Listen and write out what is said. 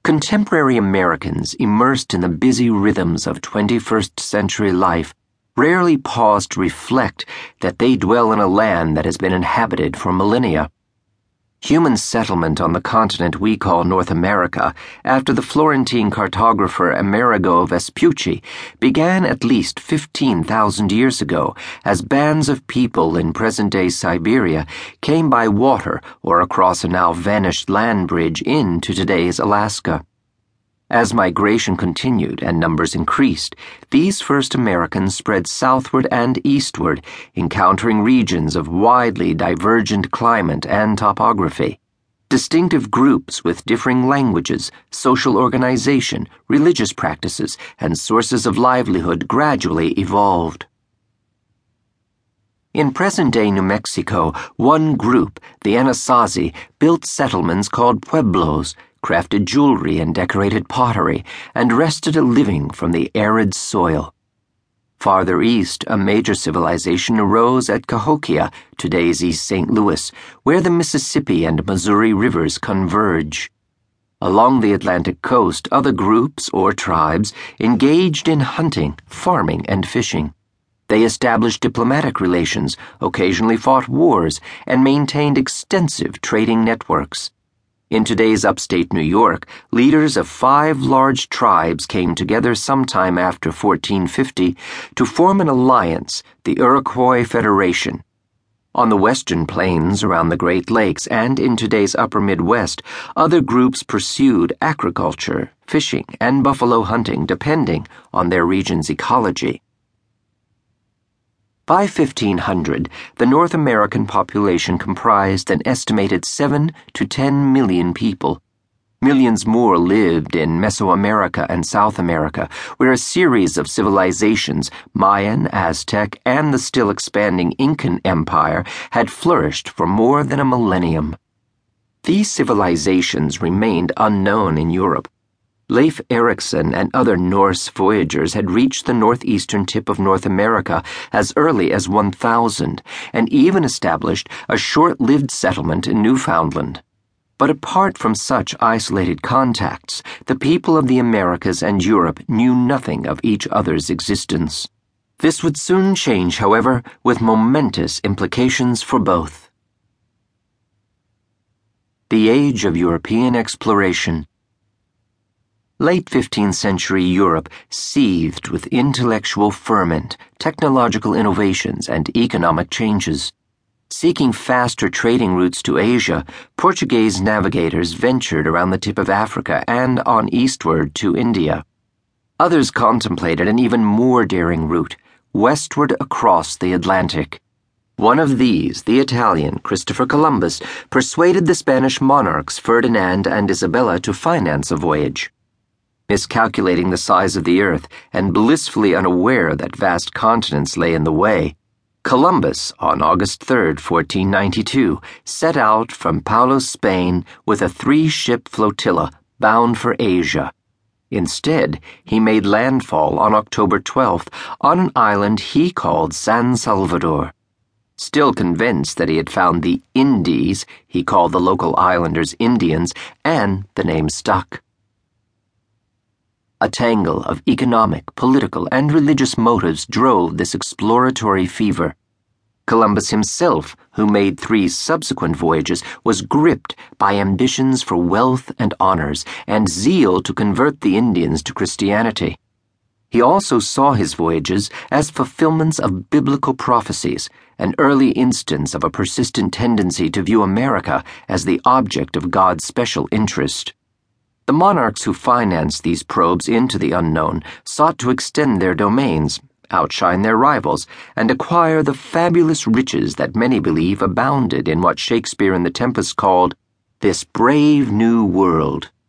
Contemporary Americans immersed in the busy rhythms of 21st century life rarely pause to reflect that they dwell in a land that has been inhabited for millennia. Human settlement on the continent we call North America, after the Florentine cartographer Amerigo Vespucci, began at least 15,000 years ago as bands of people in present-day Siberia came by water or across a now vanished land bridge into today's Alaska. As migration continued and numbers increased, these first Americans spread southward and eastward, encountering regions of widely divergent climate and topography. Distinctive groups with differing languages, social organization, religious practices, and sources of livelihood gradually evolved. In present-day New Mexico, one group, the Anasazi, built settlements called pueblos, crafted jewelry and decorated pottery, and wrested a living from the arid soil. Farther east, a major civilization arose at Cahokia, today's East St. Louis, where the Mississippi and Missouri rivers converge. Along the Atlantic coast, other groups or tribes engaged in hunting, farming, and fishing. They established diplomatic relations, occasionally fought wars, and maintained extensive trading networks. In today's upstate New York, leaders of 5 large tribes came together sometime after 1450 to form an alliance, the Iroquois Federation. On the western plains around the Great Lakes and in today's upper Midwest, other groups pursued agriculture, fishing, and buffalo hunting depending on their region's ecology. By 1500, the North American population comprised an estimated 7 to 10 million people. Millions more lived in Mesoamerica and South America, where a series of civilizations, Mayan, Aztec, and the still expanding Incan Empire, had flourished for more than a millennium. These civilizations remained unknown in Europe. Leif Erikson and other Norse voyagers had reached the northeastern tip of North America as early as 1000 and even established a short-lived settlement in Newfoundland. But apart from such isolated contacts, the people of the Americas and Europe knew nothing of each other's existence. This would soon change, however, with momentous implications for both. The Age of European Exploration. Late 15th century Europe seethed with intellectual ferment, technological innovations, and economic changes. Seeking faster trading routes to Asia, Portuguese navigators ventured around the tip of Africa and on eastward to India. Others contemplated an even more daring route, westward across the Atlantic. One of these, the Italian Christopher Columbus, persuaded the Spanish monarchs Ferdinand and Isabella to finance a voyage. Miscalculating the size of the earth and blissfully unaware that vast continents lay in the way, Columbus, on August 3, 1492, set out from Palos, Spain, with a 3-ship flotilla bound for Asia. Instead, he made landfall on October 12th on an island he called San Salvador. Still convinced that he had found the Indies, he called the local islanders Indians, and the name stuck. A tangle of economic, political, and religious motives drove this exploratory fever. Columbus himself, who made 3 subsequent voyages, was gripped by ambitions for wealth and honors and zeal to convert the Indians to Christianity. He also saw his voyages as fulfillments of biblical prophecies, an early instance of a persistent tendency to view America as the object of God's special interest. The monarchs who financed these probes into the unknown sought to extend their domains, outshine their rivals, and acquire the fabulous riches that many believe abounded in what Shakespeare in The Tempest called this brave new world.